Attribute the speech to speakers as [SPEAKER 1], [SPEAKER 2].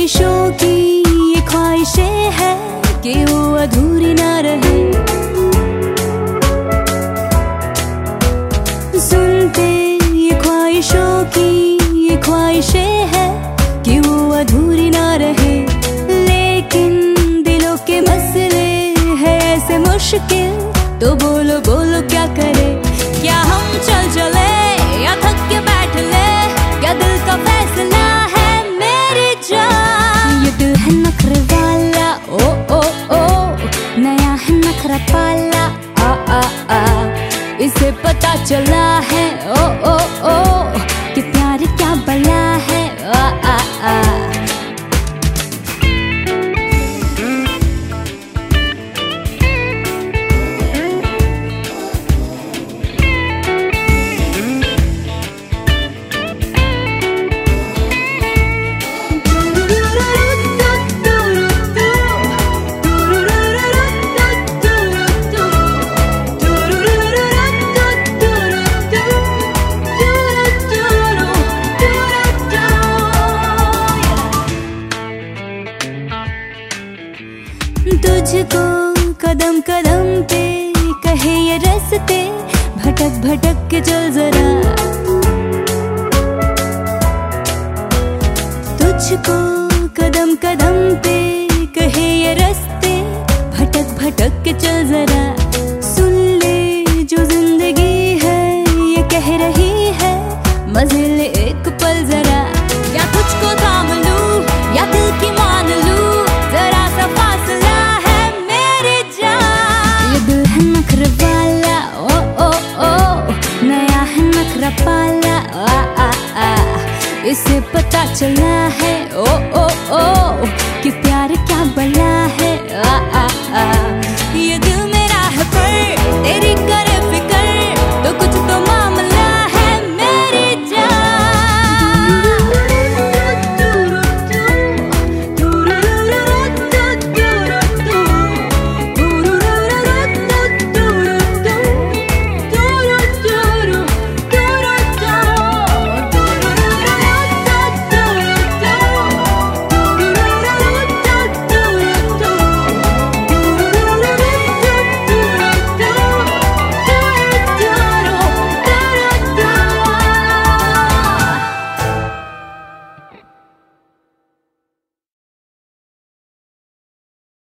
[SPEAKER 1] ख्वाहिशों की ये ख्वाहिशें है कि वो अधूरी ना रहे। सुनते ये ख्वाहिशों की ये ख्वाहिशें है कि वो अधूरी ना रहे। लेकिन दिलों के मसले है ऐसे मुश्किल, तो बोलो बोलो क्या करे। क्या हम चल चले या थक के बैठ ले, क्या दिल का फैसला है मेरी जान। ये दिल है नखरे वाला, ओ ओ ओ, नया है नखरा पाला, आ आ आ। इसे पता चला है ओ ओ ओ, कि प्यार क्या बला है, आ आ आ। तुझको कदम कदम पे कहे ये रास्ते, भटक भटक के चल जरा। तुझको कदम कदम पे कहे ये रास्ते, भटक भटक के चल जरा। सुन ले जो जिंदगी है ये कह रही है, मजे ले एक पल जरा। या तुझको थाम लूं या दिल की मान लूं, जरा सा फासला है मेरी जान। ये दिल है नखरे वाला, ओ ओ ओ, नया है नखरा पाला, आ आ आ। इसे पता चला है